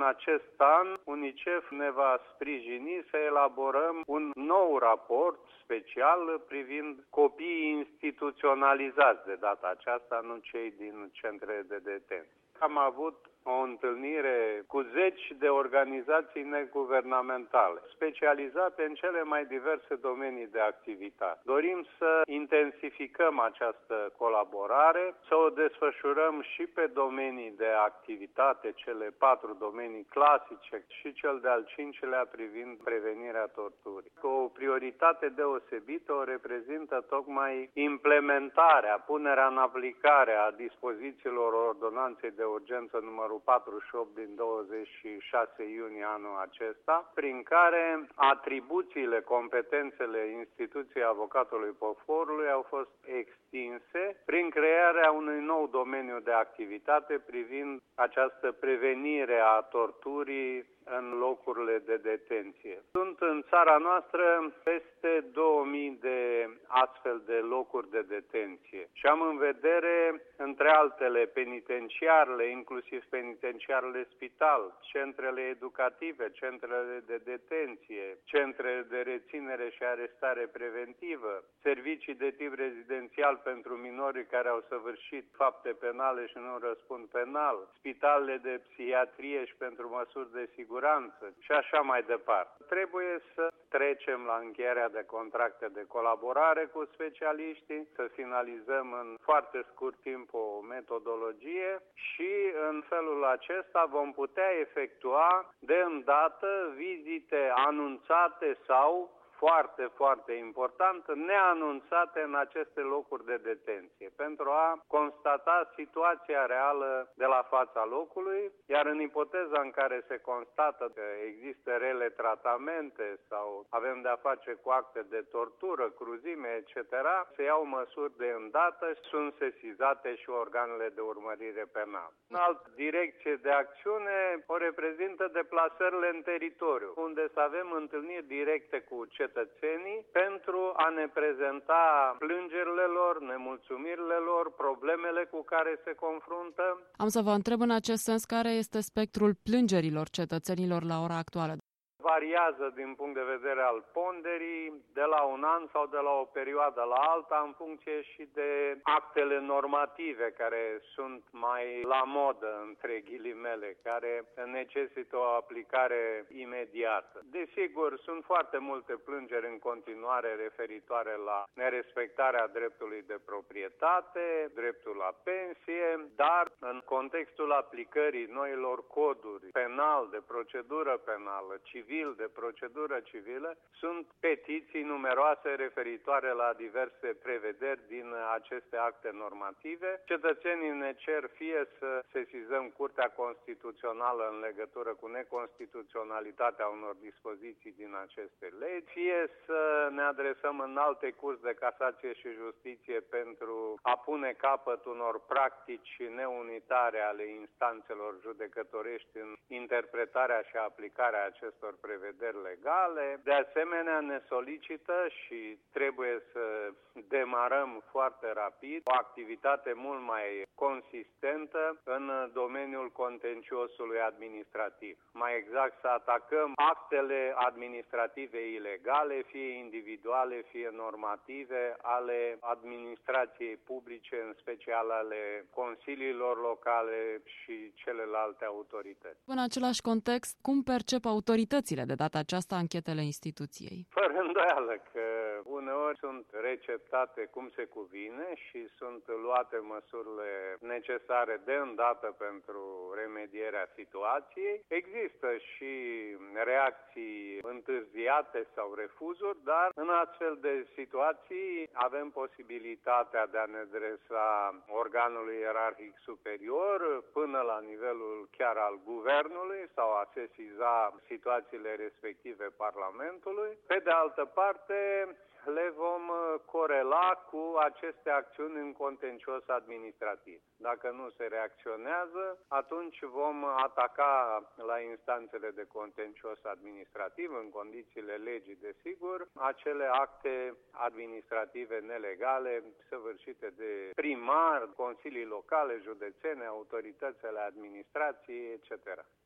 acest an, UNICEF ne va sprijini să elaborăm un nou raport special privind copiii instituționalizați de data aceasta, nu cei din centrele de detenție. Am avut o întâlnire cu zeci de organizații neguvernamentale, specializate în cele mai diverse domenii de activitate. Dorim să intensificăm această colaborare, să o desfășurăm și pe domenii de activitate, cele 4 domenii clasice și cel de-al 5-lea privind prevenirea torturii. O prioritate deosebită o reprezintă tocmai implementarea, punerea în aplicare a dispozițiilor ordonanței de urgență numărul 48 din 26 iunie anul acesta, prin care atribuțiile, competențele instituției avocatului poporului au fost extinse prin crearea unui nou domeniu de activitate privind această prevenire a torturii în locurile de detenție. Sunt în țara noastră peste 2000 de astfel de locuri de detenție și am în vedere, între altele, penitenciarele, inclusiv penitenciarele spital, centrele educative, centrele de detenție, centrele de reținere și arestare preventivă, servicii de tip rezidențial pentru minorii care au săvârșit fapte penale și nu răspund penal, spitalele de psihiatrie și pentru măsuri de siguranță și așa mai departe. Trebuie să trecem la încheierea de contracte de colaborare cu specialiștii, să finalizăm în foarte scurt timp o metodologie și în felul acesta vom putea efectua de îndată vizite anunțate sau foarte, foarte important, neanunțate în aceste locuri de detenție, pentru a constata situația reală de la fața locului, iar în ipoteza în care se constată că există rele tratamente sau avem de-a face cu acte de tortură, cruzime, etc., se iau măsuri de îndată și sunt sesizate și organele de urmărire penală. În altă direcție de acțiune o reprezintă deplasările în teritoriu, unde să avem întâlniri directe cu cetățenii pentru a ne prezenta plângerile lor, nemulțumirile lor, problemele cu care se confruntă. Am să vă întreb în acest sens care este spectrul plângerilor cetățenilor la ora actuală. Variază din punct de vedere al ponderii, de la un an sau de la o perioadă la alta, în funcție și de actele normative care sunt mai la modă, între ghilimele, care necesită o aplicare imediată. Desigur, sunt foarte multe plângeri în continuare referitoare la nerespectarea dreptului de proprietate, dreptul la pensie, dar în contextul aplicării noilor coduri penal, de procedură penală, civil, de procedură civilă, sunt petiții numeroase referitoare la diverse prevederi din aceste acte normative. Cetățenii ne cer fie să sesizăm Curtea Constituțională în legătură cu neconstituționalitatea unor dispoziții din aceste legi, fie să ne adresăm în alte curți de casație și justiție pentru a pune capăt unor practici neunitare ale instanțelor judecătorești în interpretarea și aplicarea acestor prevederi legale. De asemenea, ne solicită și trebuie să demarăm foarte rapid o activitate mult mai consistentă în domeniul contenciosului administrativ. Mai exact, să atacăm actele administrative ilegale, fie individuale, fie normative, ale administrației publice, în special ale consiliilor locale și celelalte autorități. În același context, cum percep autoritățile de data aceasta anchetele instituției? Fără îndoială că uneori sunt receptate cum se cuvine și sunt luate măsurile necesare de îndată pentru remedierea situației. Există și reacții întârziate sau refuzuri, dar în astfel de situații avem posibilitatea de a ne adresa organului ierarhic superior până la nivelul chiar al guvernului sau a sesiza situațiile respective Parlamentului. Pe de altă parte, le vom corela cu aceste acțiuni în contencios administrativ. Dacă nu se reacționează, atunci vom ataca la instanțele de contencios administrativ, în condițiile legii, desigur, acele acte administrative nelegale săvârșite de primar, consilii locale, județene, autoritățile administrației, etc.